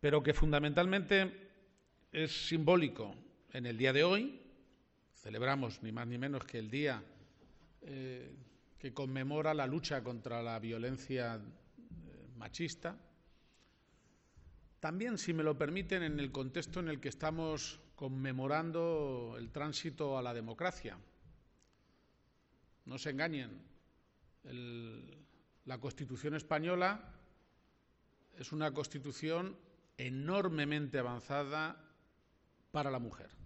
pero que fundamentalmente es simbólico. En el día de hoy celebramos ni más ni menos que el día que conmemora la lucha contra la violencia machista. También, si me lo permiten, en el contexto en el que estamos conmemorando el tránsito a la democracia. No se engañen, la Constitución española es una Constitución enormemente avanzada para la mujer.